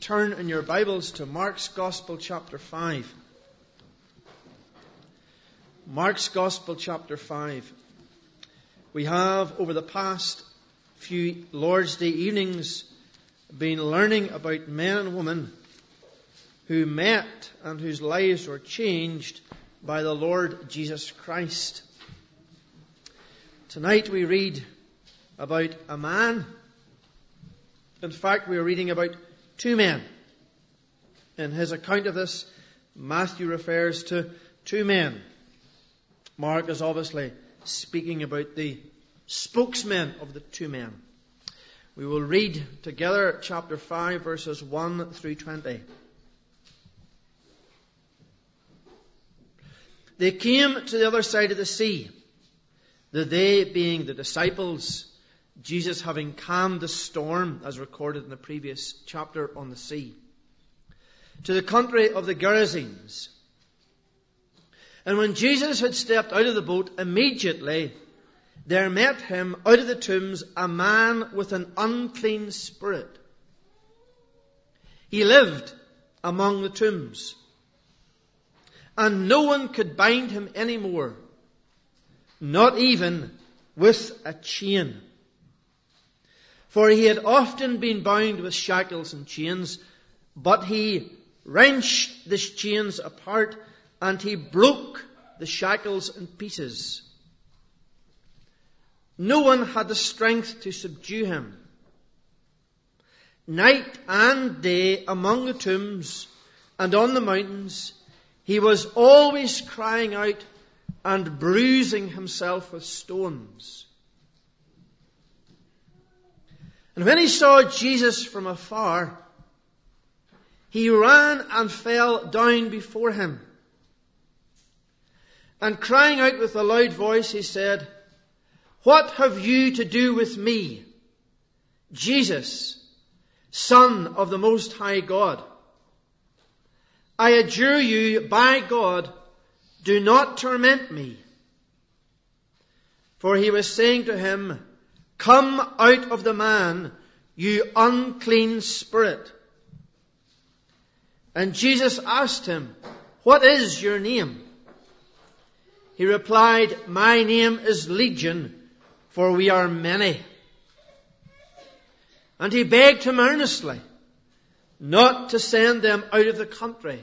turn in your Bibles to Mark's Gospel chapter 5. Mark's Gospel chapter 5. We have, over the past few Lord's Day evenings, been learning about men and women who met and whose lives were changed by the Lord Jesus Christ. Tonight we read about a man. In fact, we are reading about two men. In his account of this, Matthew refers to two men. Mark is obviously speaking about the spokesmen of the two men. We will read together chapter 5, verses 1 through 20. They came to the other side of the sea, the they being the disciples, Jesus having calmed the storm, as recorded in the previous chapter, on the sea, to the country of the Gerasenes. And when Jesus had stepped out of the boat, immediately there met him out of the tombs a man with an unclean spirit. He lived among the tombs, and no one could bind him any more, not even with a chain. For he had often been bound with shackles and chains, but he wrenched the chains apart, and he broke the shackles in pieces. No one had the strength to subdue him. Night and day among the tombs and on the mountains, he was always crying out and bruising himself with stones. And when he saw Jesus from afar, he ran and fell down before him. And crying out with a loud voice, he said, "What have you to do with me, Jesus, Son of the Most High God? I adjure you by God, do not torment me." For he was saying to him, "Come out of the man, you unclean spirit." And Jesus asked him, "What is your name?" He replied, "My name is Legion, for we are many." And he begged him earnestly not to send them out of the country.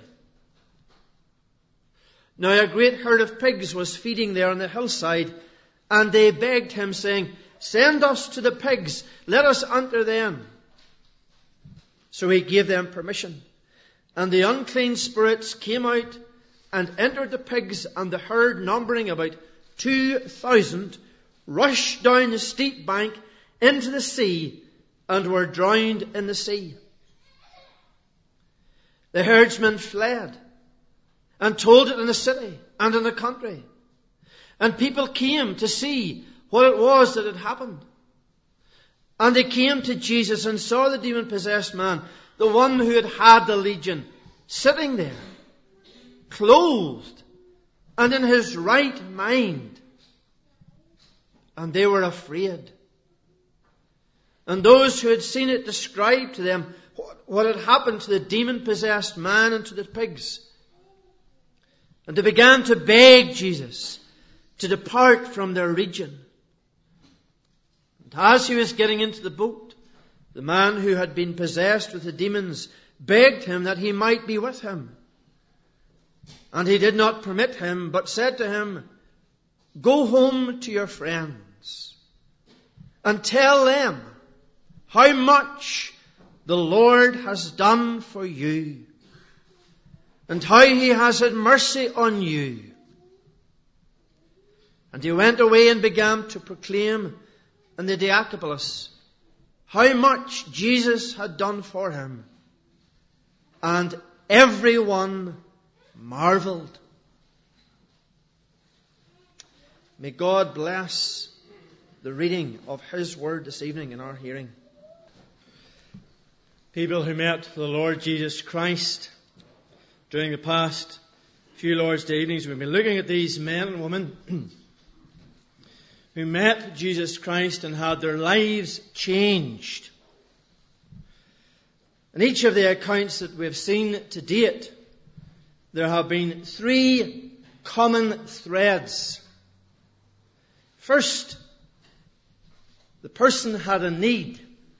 Now a great herd of pigs was feeding there on the hillside, and they begged him, saying, "Send us to the pigs, let us enter them." So he gave them permission. And the unclean spirits came out and entered the pigs, and the herd, numbering about 2,000, rushed down the steep bank into the sea and were drowned in the sea. The herdsmen fled and told it in the city and in the country. And people came to see what it was that had happened. And they came to Jesus and saw the demon-possessed man, the one who had the legion, sitting there, clothed and in his right mind. And they were afraid. And those who had seen it described to them what had happened to the demon-possessed man and to the pigs. And they began to beg Jesus to depart from their region. And as he was getting into the boat, the man who had been possessed with the demons begged him that he might be with him. And he did not permit him, but said to him, "Go home to your friends and tell them how much the Lord has done for you and how he has had mercy on you." And he went away and began to proclaim in the Decapolis how much Jesus had done for him. And everyone marveled. May God bless the reading of his word this evening in our hearing. People who met the Lord Jesus Christ during the past few Lord's Day evenings, we've been looking at these men and women who met Jesus Christ and had their lives changed. In each of the accounts that we've seen to date, there have been three common threads. First, the person had a need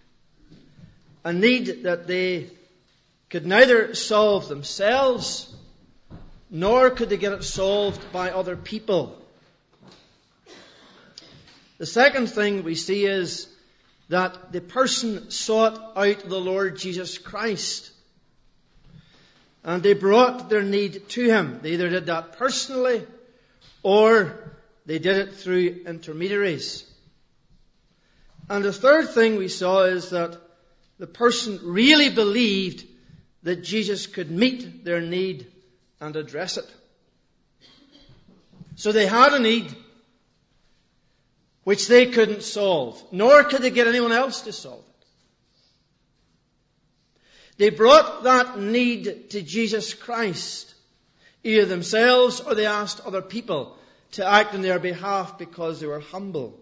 that they could neither solve themselves, nor could they get it solved by other people. The second thing we see is that the person sought out the Lord Jesus Christ. And they brought their need to Him. They either did that personally, or they did it through intermediaries. And the third thing we saw is that the person really believed that Jesus could meet their need and address it. So they had a need which they couldn't solve, nor could they get anyone else to solve it. They brought that need to Jesus Christ, either themselves or they asked other people to act on their behalf because they were humble.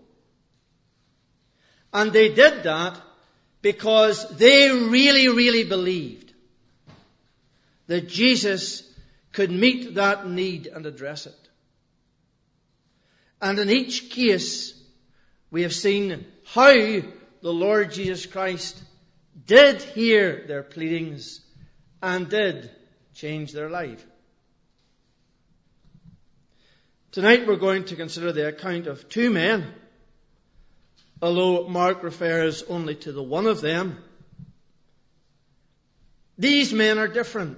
And they did that because they really, really believed that Jesus could meet that need and address it. And in each case, we have seen how the Lord Jesus Christ did hear their pleadings and did change their life. Tonight we're going to consider the account of two men, although Mark refers only to the one of them. These men are different.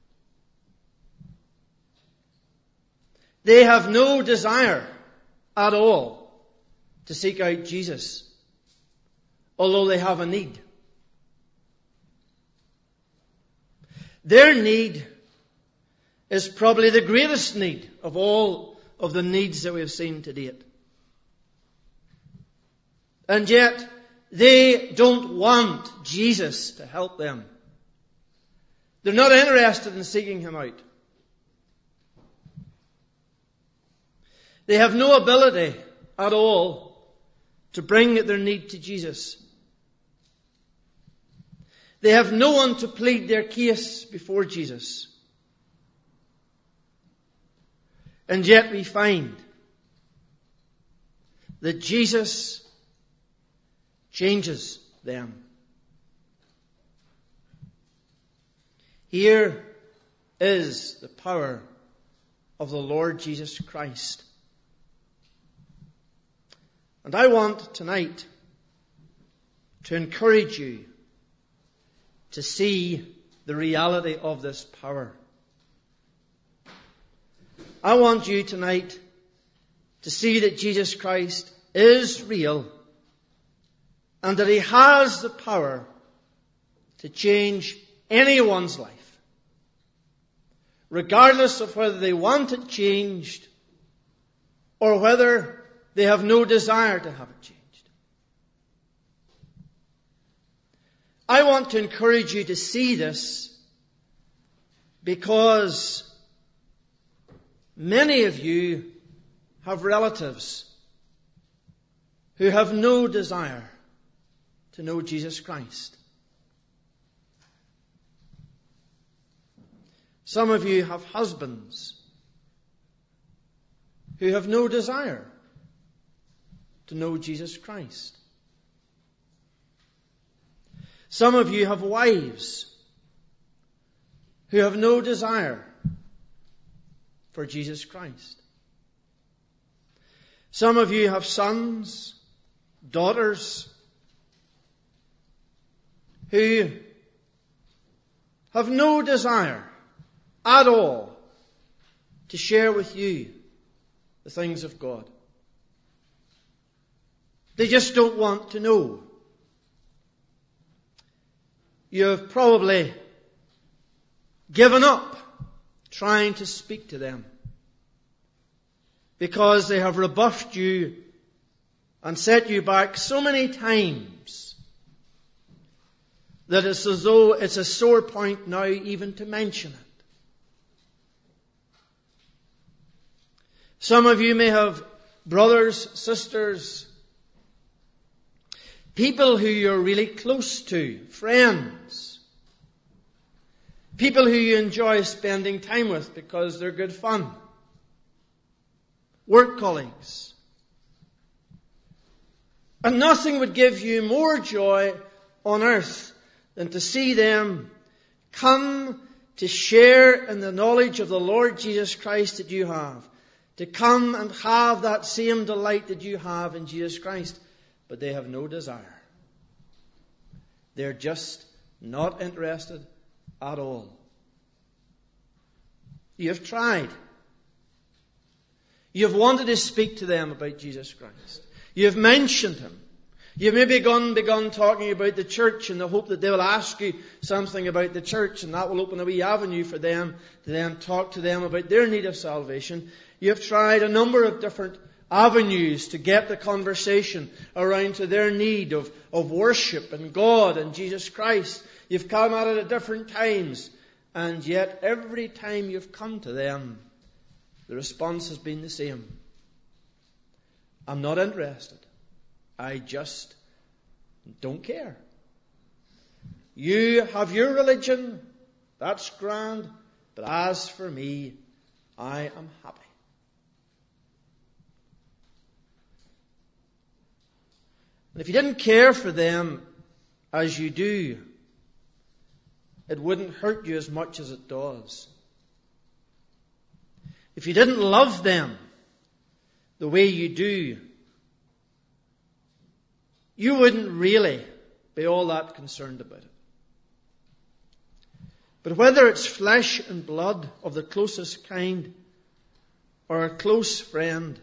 They have no desire at all to seek out Jesus, although they have a need. Their need is probably the greatest need of all of the needs that we have seen to date. And yet, they don't want Jesus to help them. They're not interested in seeking Him out. They have no ability at all to bring their need to Jesus. They have no one to plead their case before Jesus. And yet we find that Jesus changes them. Here is the power of the Lord Jesus Christ. And I want tonight to encourage you to see the reality of this power. I want you tonight to see that Jesus Christ is real and that He has the power to change anyone's life, regardless of whether they want it changed or whether they have no desire to have it changed. I want to encourage you to see this because many of you have relatives who have no desire to know Jesus Christ. Some of you have husbands who have no desire to know Jesus Christ. Some of you have wives who have no desire for Jesus Christ. Some of you have sons, daughters, who have no desire at all to share with you the things of God. They just don't want to know. You have probably given up trying to speak to them because they have rebuffed you and set you back so many times that it's as though it's a sore point now even to mention it. Some of you may have brothers, sisters, people who you're really close to, friends, People who you enjoy spending time with because they're good fun. Work colleagues. And nothing would give you more joy on earth than to see them come to share in the knowledge of the Lord Jesus Christ that you have. To come and have that same delight that you have in Jesus Christ. But they have no desire. They're just not interested at all. You have tried. You have wanted to speak to them about Jesus Christ. You have mentioned Him. You have maybe begun talking about the church in the hope that they will ask you something about the church, and that will open a wee avenue for them to then talk to them about their need of salvation. You have tried a number of different avenues to get the conversation around to their need of worship and God and Jesus Christ. You've come at it at different times, and yet every time you've come to them, the response has been the same. I'm not interested. I just don't care. You have your religion, that's grand, but as for me, I am happy. And if you didn't care for them as you do, it wouldn't hurt you as much as it does. If you didn't love them the way you do, you wouldn't really be all that concerned about it. But whether it's flesh and blood of the closest kind or a close friend,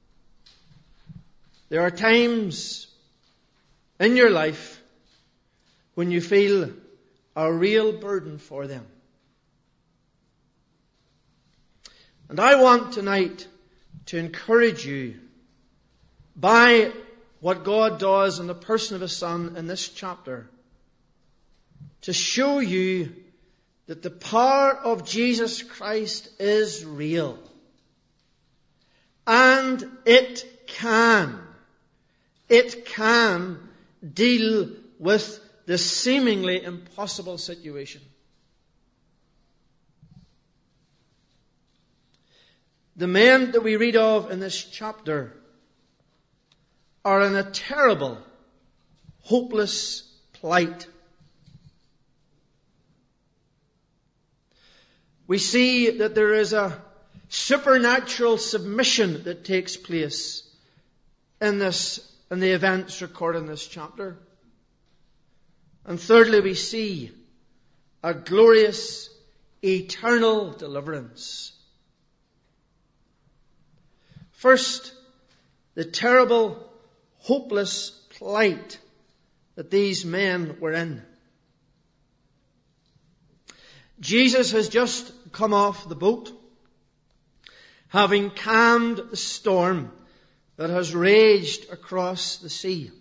there are times in your life when you feel a real burden for them. And I want tonight to encourage you by what God does in the person of His Son in this chapter to show you that the power of Jesus Christ is real. And it can deal with the seemingly impossible situation. The men that we read of in this chapter are in a terrible, hopeless plight. We see that there is a supernatural submission that takes place in the events recorded in this chapter. And thirdly, we see a glorious, eternal deliverance. First, the terrible, hopeless plight that these men were in. Jesus has just come off the boat, having calmed the storm that has raged across the sea.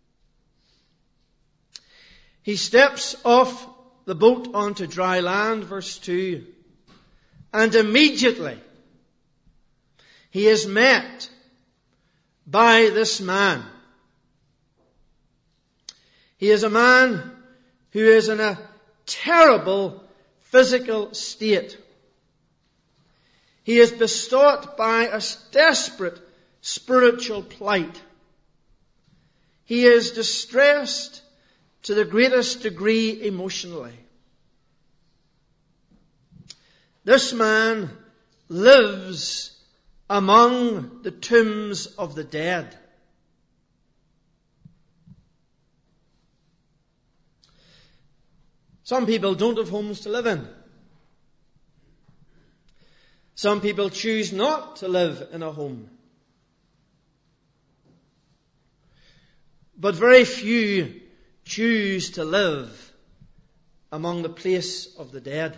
He steps off the boat onto dry land, verse 2, and immediately he is met by this man. He is a man who is in a terrible physical state. He is besought by a desperate spiritual plight. He is distressed to the greatest degree emotionally. This man lives among the tombs of the dead. Some people don't have homes to live in. Some people choose not to live in a home. But very few choose to live among the place of the dead.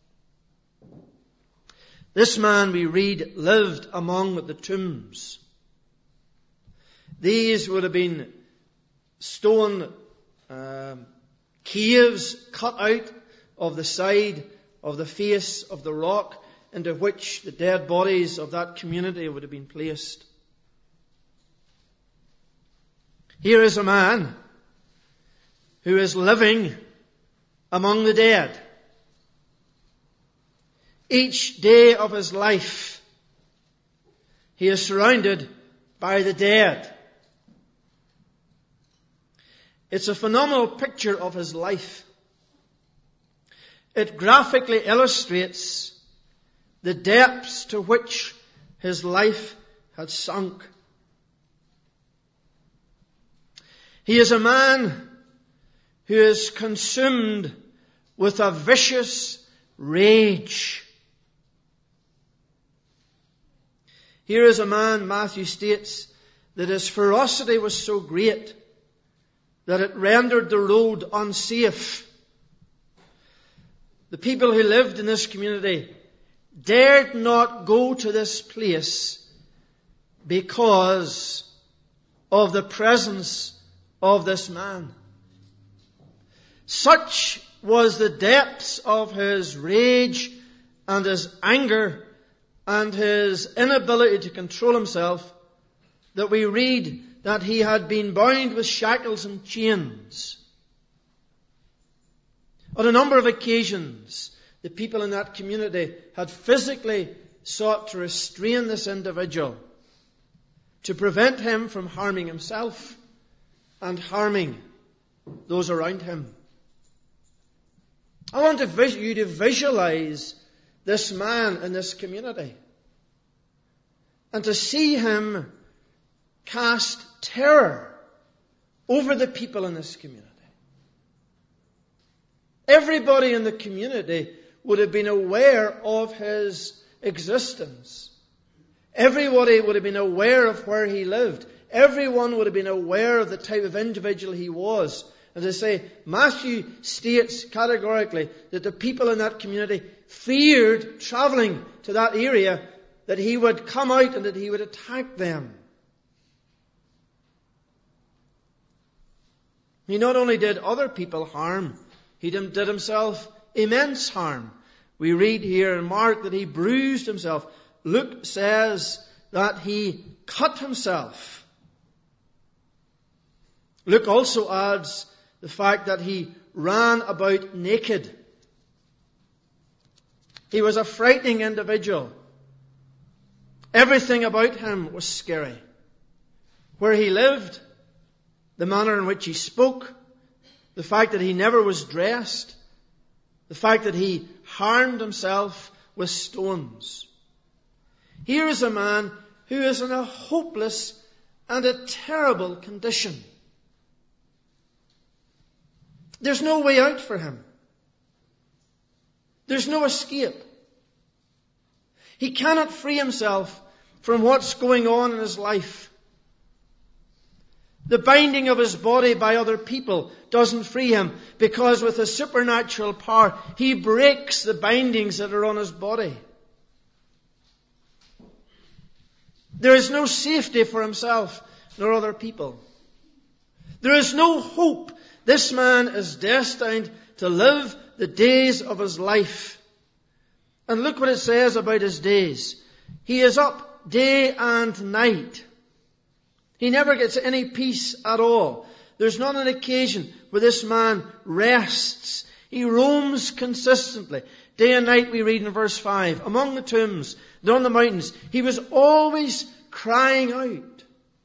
This man, we read, lived among the tombs. These would have been stone caves cut out of the side of the face of the rock into which the dead bodies of that community would have been placed. Here is a man who is living among the dead. each day of his life, he is surrounded by the dead. It's a phenomenal picture of his life. It graphically illustrates the depths to which his life had sunk. He is a man who is consumed with a vicious rage. Here is a man, Matthew states, that his ferocity was so great that it rendered the road unsafe. The people who lived in this community dared not go to this place because of the presence of this man. Such was the depths of his rage and his anger and his inability to control himself that we read that he had been bound with shackles and chains. On a number of occasions, the people in that community had physically sought to restrain this individual to prevent him from harming himself and harming those around him. I want you to visualize this man in this community and to see him cast terror over the people in this community. Everybody in the community would have been aware of his existence. Everybody would have been aware of where he lived. Everyone would have been aware of the type of individual he was. As I say, Matthew states categorically that the people in that community feared travelling to that area, that he would come out and that he would attack them. He not only did other people harm, he did himself immense harm. We read here in Mark that he bruised himself. Luke says that he cut himself. Luke also adds the fact that he ran about naked. He was a frightening individual. Everything about him was scary. Where he lived, the manner in which he spoke, the fact that he never was dressed, the fact that he harmed himself with stones. Here is a man who is in a hopeless and a terrible condition. There's no way out for him. There's no escape. He cannot free himself from what's going on in his life. The binding of his body by other people doesn't free him, because with his supernatural power, he breaks the bindings that are on his body. There is no safety for himself nor other people. There is no hope. This man is destined to live the days of his life. And look what it says about his days. He is up day and night. He never gets any peace at all. There's not an occasion where this man rests. He roams consistently. Day and night, we read in verse 5, among the tombs and on the mountains, he was always crying out.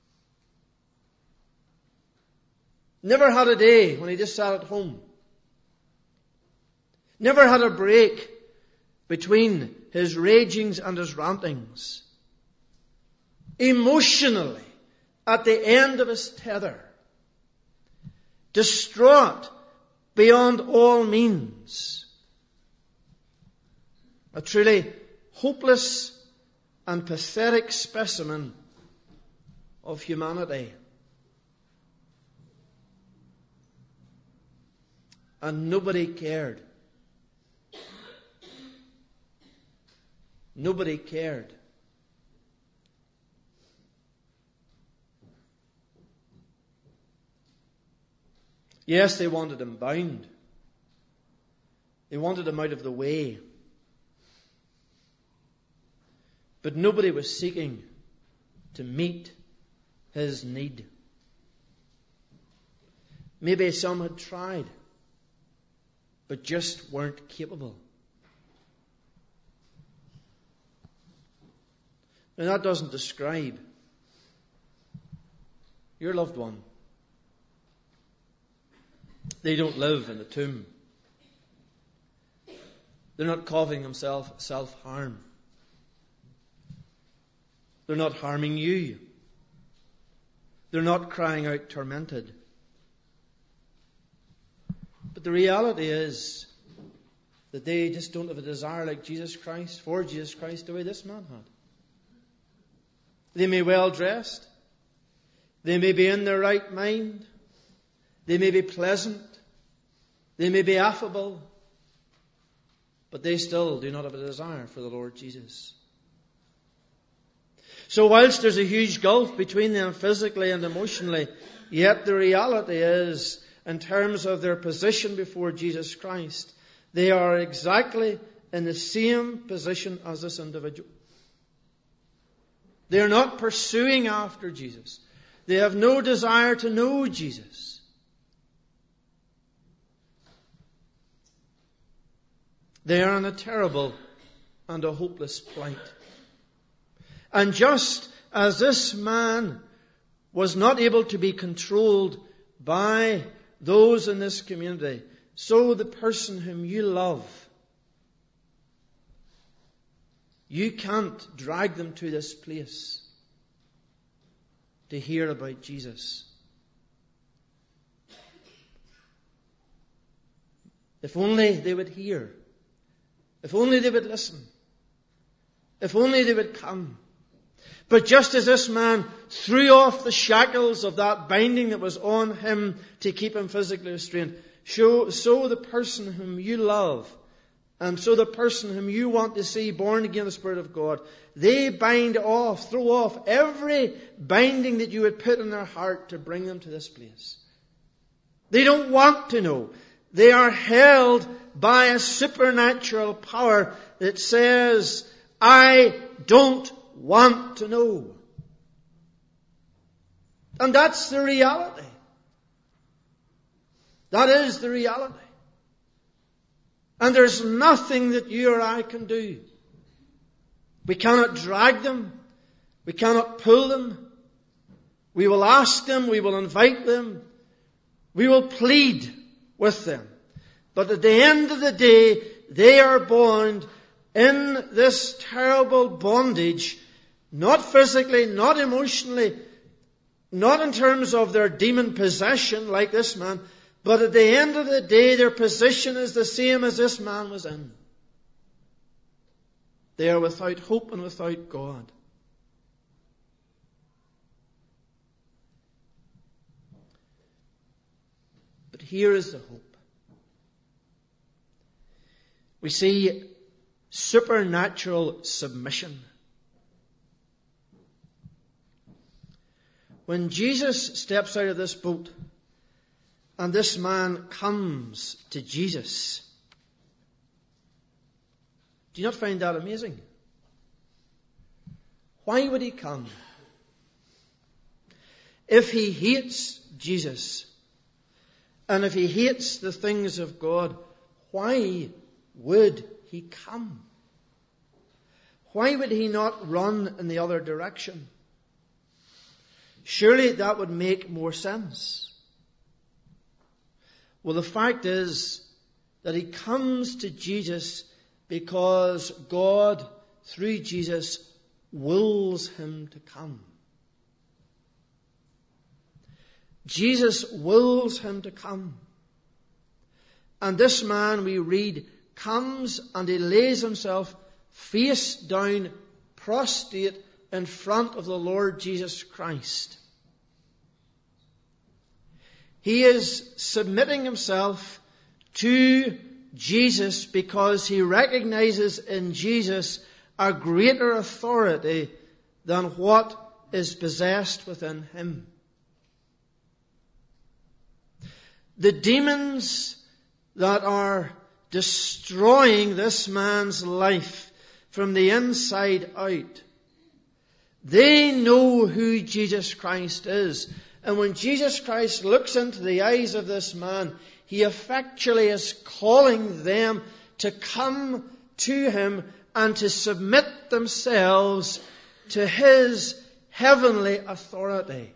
Never had a day when he just sat at home. Never had a break between his ragings and his rantings. Emotionally, at the end of his tether, distraught beyond all means. A truly hopeless and pathetic specimen of humanity. And nobody cared. Nobody cared. Yes, they wanted him bound. They wanted him out of the way. But nobody was seeking to meet his need. Maybe some had tried, but just weren't capable. Now that doesn't describe your loved one. They don't live in a tomb. They're not causing themselves self-harm. They're not harming you. They're not crying out tormented. But the reality is that they just don't have a desire like Jesus Christ, for Jesus Christ, the way this man had. They may be well dressed. They may be in their right mind. They may be pleasant. They may be affable. But they still do not have a desire for the Lord Jesus. So whilst there's a huge gulf between them physically and emotionally, yet the reality is, in terms of their position before Jesus Christ, they are exactly in the same position as this individual. They are not pursuing after Jesus. They have no desire to know Jesus. They are in a terrible and a hopeless plight. And just as this man was not able to be controlled by those in this community, so the person whom you love, you can't drag them to this place to hear about Jesus. If only they would hear. If only they would listen. If only they would come. But just as this man threw off the shackles of that binding that was on him to keep him physically restrained, so the person whom you love, and so the person whom you want to see born again in the Spirit of God, they throw off every binding that you would put in their heart to bring them to this place. They don't want to know. They are held by a supernatural power that says, I don't want to know. And that's the reality. That is the reality. And there's nothing that you or I can do. We cannot drag them. We cannot pull them. We will ask them. We will invite them. We will plead with them. But at the end of the day, they are bound in this terrible bondage, not physically, not emotionally, not in terms of their demon possession like this man, but at the end of the day, their position is the same as this man was in. They are without hope and without God. But here is the hope. We see supernatural submission. When Jesus steps out of this boat and this man comes to Jesus, do you not find that amazing? Why would he come? If he hates Jesus and if he hates the things of God, why would he come? Why would he not run in the other direction? Surely that would make more sense. Well, the fact is that he comes to Jesus because God, through Jesus, wills him to come. Jesus wills him to come. And this man, we read, comes and he lays himself face down, prostrate in front of the Lord Jesus Christ. He is submitting himself to Jesus because he recognizes in Jesus a greater authority than what is possessed within him. The demons that are destroying this man's life from the inside out, they know who Jesus Christ is. And when Jesus Christ looks into the eyes of this man, he effectually is calling them to come to him and to submit themselves to His heavenly authority.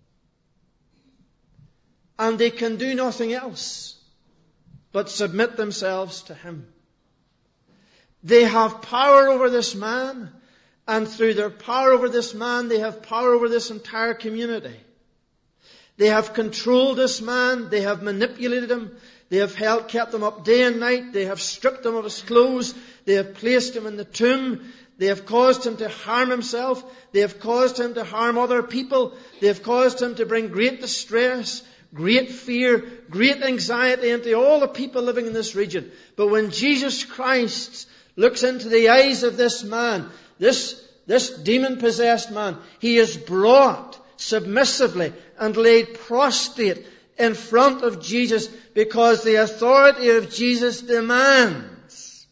And they can do nothing else but submit themselves to Him. They have power over this man, and through their power over this man, they have power over this entire community. They have controlled this man. They have manipulated him. They have kept him up day and night. They have stripped him of his clothes. They have placed him in the tomb. They have caused him to harm himself. They have caused him to harm other people. They have caused him to bring great distress, great fear, great anxiety into all the people living in this region. But when Jesus Christ looks into the eyes of this man, this demon-possessed man, he is brought submissively and laid prostrate in front of Jesus, because the authority of Jesus demands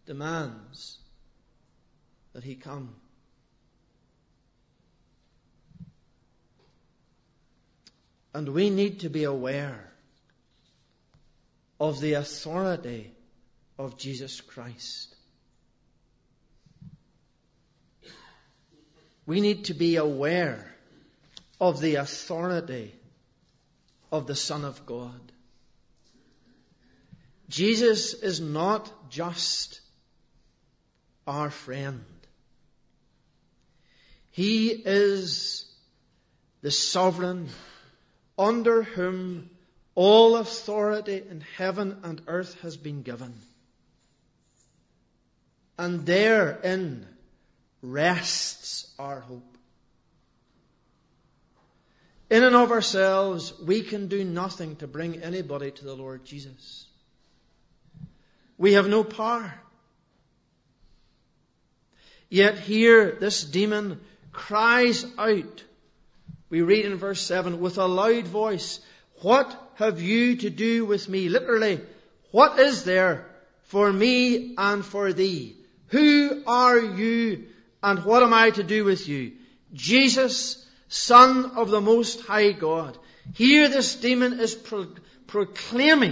that he come. And we need to be aware of the authority of Jesus Christ. We need to be aware of the authority of the Son of God. Jesus is not just our friend. He is the sovereign under whom all authority in heaven and earth has been given. And therein rests our hope. In and of ourselves, we can do nothing to bring anybody to the Lord Jesus. We have no power. Yet here, this demon cries out. We read in verse 7, with a loud voice, "What have you to do with me?" Literally, what is there for me and for thee? Who are you and what am I to do with you? Jesus, Son of the Most High God. Here this demon is proclaiming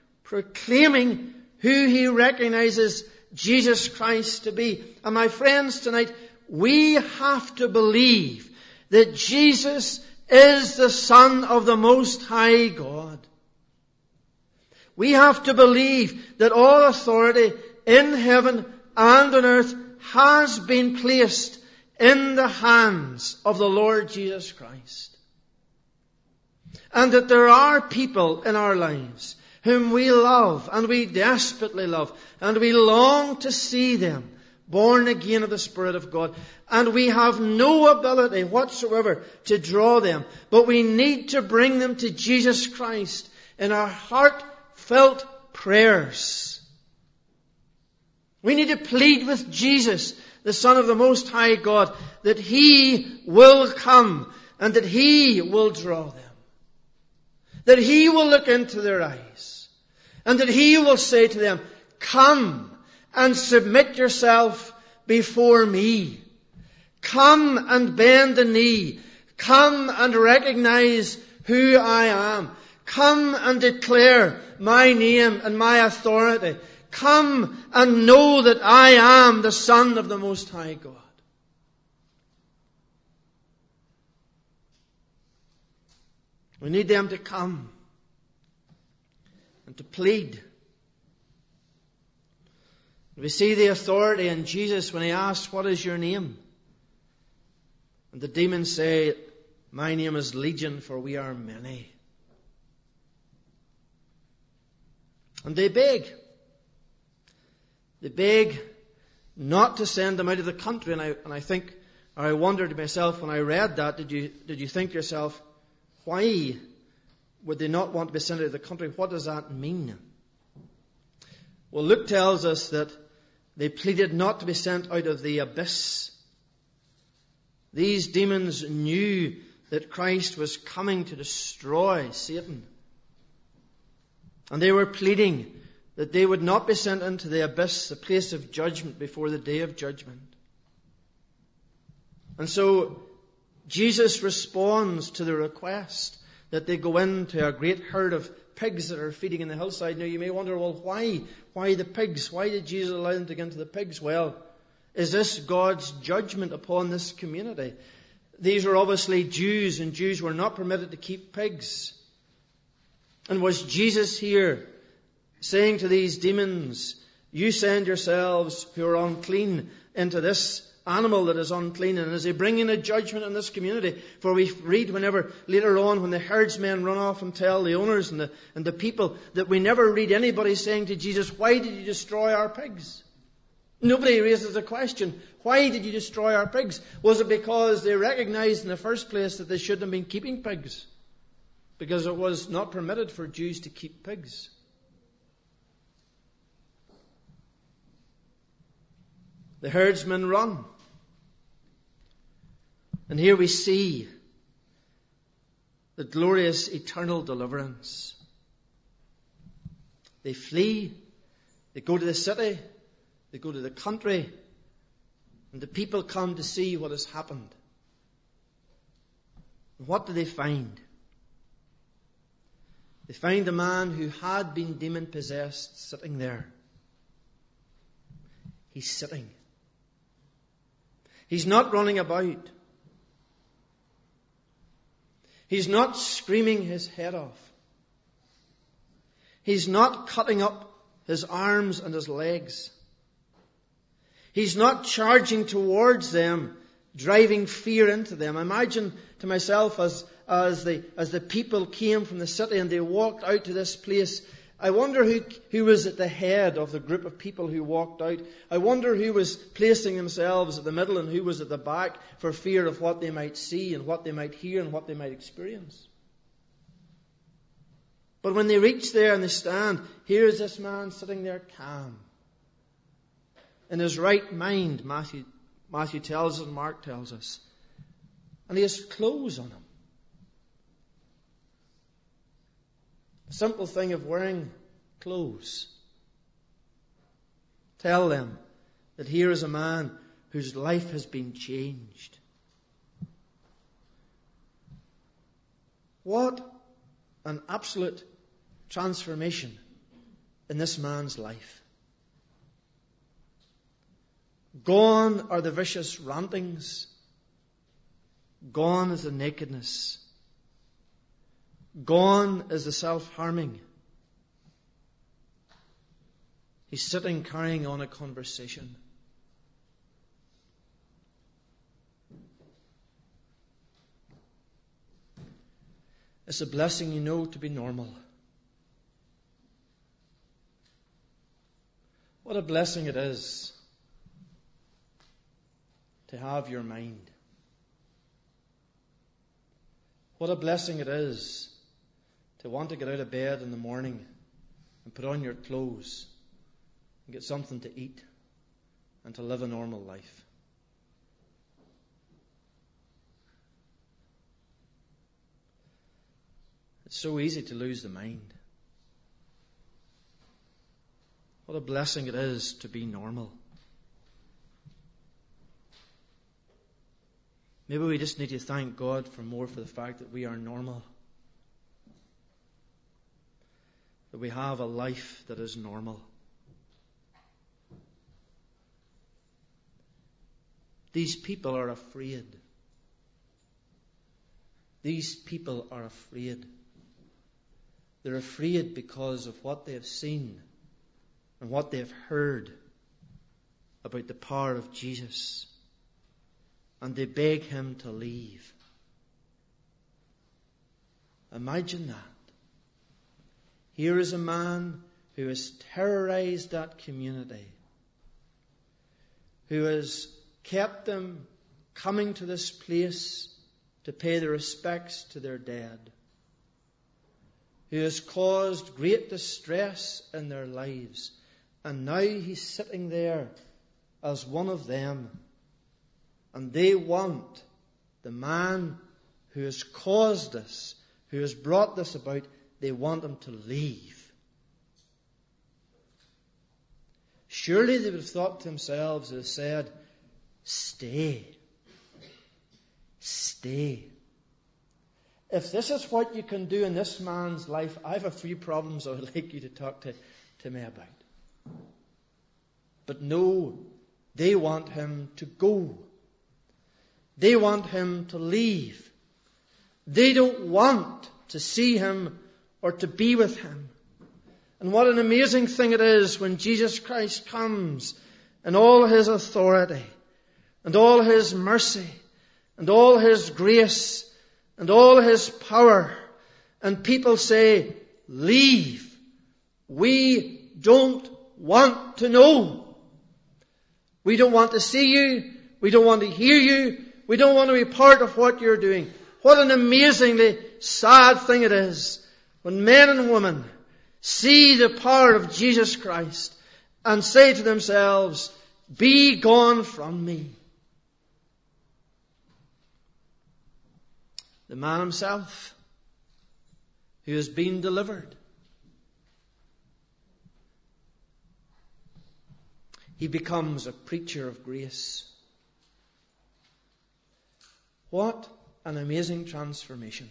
who he recognizes Jesus Christ to be. And my friends, tonight, we have to believe that Jesus is the Son of the Most High God. We have to believe that all authority in heaven and on earth has been placed in the hands of the Lord Jesus Christ. And that there are people in our lives whom we love, and we desperately love, and we long to see them born again of the Spirit of God. And we have no ability whatsoever to draw them, but we need to bring them to Jesus Christ in our heartfelt prayers. We need to plead with Jesus, the Son of the Most High God, that He will come and that He will draw them. That He will look into their eyes and that He will say to them, "Come and submit yourself before me. Come and bend the knee. Come and recognize who I am. Come and declare my name and my authority. Come and know that I am the Son of the Most High God." We need them to come and to plead. We see the authority in Jesus when He asks, "What is your name?" And the demons say, "My name is Legion, for we are many." And they beg. They beg not to send them out of the country. And I think, or I wondered to myself when I read that, did you think to yourself, why would they not want to be sent out of the country? What does that mean? Well, Luke tells us that they pleaded not to be sent out of the abyss. These demons knew that Christ was coming to destroy Satan. And they were pleading that they would not be sent into the abyss, the place of judgment, before the day of judgment. And so Jesus responds to the request that they go into a great herd of pigs that are feeding in the hillside. Now you may wonder, well, why the pigs? Why did Jesus allow them to go into the pigs? Well, Is this God's judgment upon this community? These were obviously Jews, and Jews were not permitted to keep pigs. And was Jesus here saying to these demons, you send yourselves who are unclean into this animal that is unclean? And is he bringing a judgment on this community? For we read whenever later on when the herdsmen run off and tell the owners and the people, that we never read anybody saying to Jesus, why did you destroy our pigs? Nobody raises a question. Why did you destroy our pigs? Was it because they recognized in the first place that they shouldn't have been keeping pigs? Because it was not permitted for Jews to keep pigs. The herdsmen run. And here we see the glorious eternal deliverance. They flee. They go to the city. They go to the country. And the people come to see what has happened. And what do they find? They find a man who had been demon-possessed sitting there. He's sitting. He's not running about. He's not screaming his head off. He's not cutting up his arms and his legs. He's not charging towards them, driving fear into them. I imagine to myself as the people came from the city and they walked out to this place, I wonder who was at the head of the group of people who walked out. I wonder who was placing themselves at the middle and who was at the back for fear of what they might see and what they might hear and what they might experience. But when they reach there and they stand, here is this man sitting there calm. In his right mind, Matthew tells us and Mark tells us. And he has clothes on him. The simple thing of wearing clothes. Tell them that here is a man whose life has been changed. What an absolute transformation in this man's life. Gone are the vicious rantings. Gone is the nakedness. Gone is the self-harming. He's sitting carrying on a conversation. It's a blessing, you know, to be normal. What a blessing it is to have your mind. What a blessing it is to want to get out of bed in the morning and put on your clothes and get something to eat and to live a normal life. It's so easy to lose the mind. What a blessing it is to be normal. Maybe we just need to thank God for the fact that we are normal. That we have a life that is normal. These people are afraid. These people are afraid. They're afraid because of what they have seen and what they have heard about the power of Jesus. And they beg him to leave. Imagine that. Here is a man who has terrorized that community, who has kept them coming to this place to pay their respects to their dead, who has caused great distress in their lives. And now he's sitting there as one of them. And they want the man who has caused this, who has brought this about, they want him to leave. Surely they would have thought to themselves, they would have said, stay. Stay. If this is what you can do in this man's life, I have a few problems I would like you to talk to me about. But no, They want him to go. They want him to leave. They don't want to see him or to be with him. And what an amazing thing it is when Jesus Christ comes in all his authority and all his mercy and all his grace and all his power. And people say, leave. We don't want to know. We don't want to see you. We don't want to hear you. We don't want to be part of what you're doing. What an amazingly sad thing it is when men and women see the power of Jesus Christ and say to themselves, be gone from me. The man himself who has been delivered, he becomes a preacher of grace. What an amazing transformation.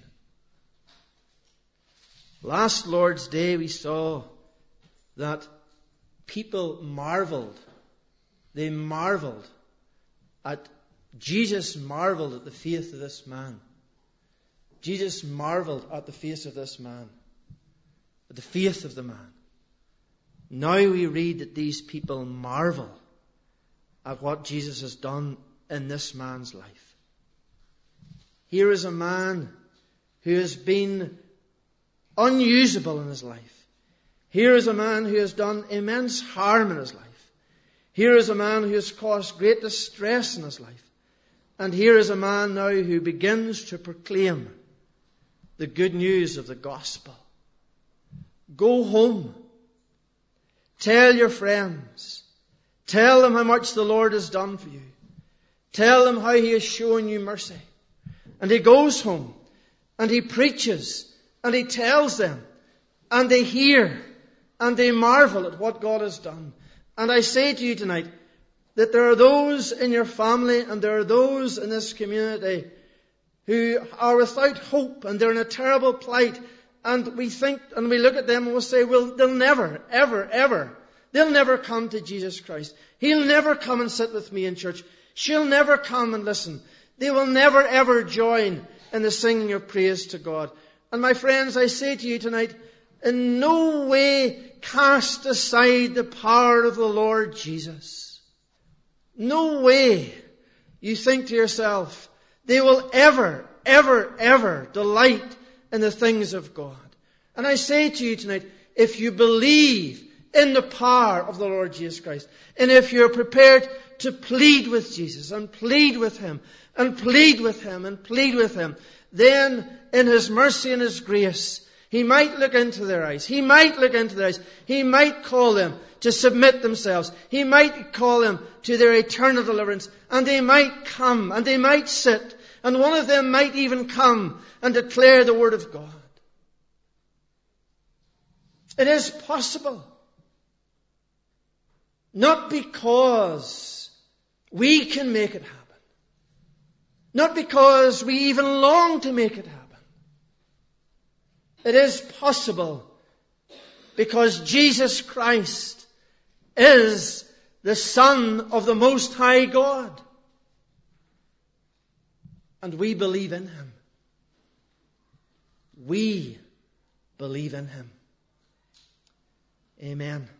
Last Lord's Day we saw that people marveled. They marveled at Jesus, marveled at the faith of this man. Jesus marveled at the face of this man, at the faith of the man. Now we read that these people marvel at what Jesus has done in this man's life. Here is a man who has been unusable in his life. Here is a man who has done immense harm in his life. Here is a man who has caused great distress in his life. And here is a man now who begins to proclaim the good news of the gospel. Go home. Tell your friends. Tell them how much the Lord has done for you. Tell them how he has shown you mercy. And he goes home and he preaches and he tells them and they hear and they marvel at what God has done. And I say to you tonight that there are those in your family and there are those in this community who are without hope and they're in a terrible plight. And we think and we look at them and we'll say, well, they'll never, ever, they'll never come to Jesus Christ. He'll never come and sit with me in church. She'll never come and listen. They will never, ever join in the singing of praise to God. And my friends, I say to you tonight, in no way cast aside the power of the Lord Jesus. No way you think to yourself, they will ever, ever delight in the things of God. And I say to you tonight, if you believe in the power of the Lord Jesus Christ, and if you're prepared to plead with Jesus and plead with him and plead with him and plead with him, then in his mercy and his grace, he might look into their eyes. He might look into their eyes. He might call them to submit themselves. He might call them to their eternal deliverance. And they might come and they might sit. And one of them might even come and declare the word of God. It is possible. Not because we can make it happen. Not because we even long to make it happen. It is possible because Jesus Christ is the Son of the Most High God. And we believe in him. We believe in him. Amen.